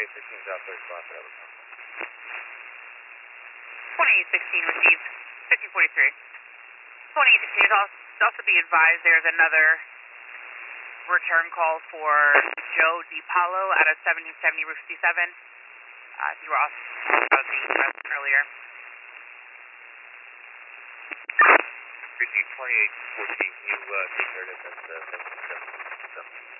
2816 Southwest Spot, that was 2816 received, 1543. 2816 also be advised there's another return call for Joe DiPaolo out of 1770 Route 57. You were also about the earlier. Received 2814, you declared it as 777.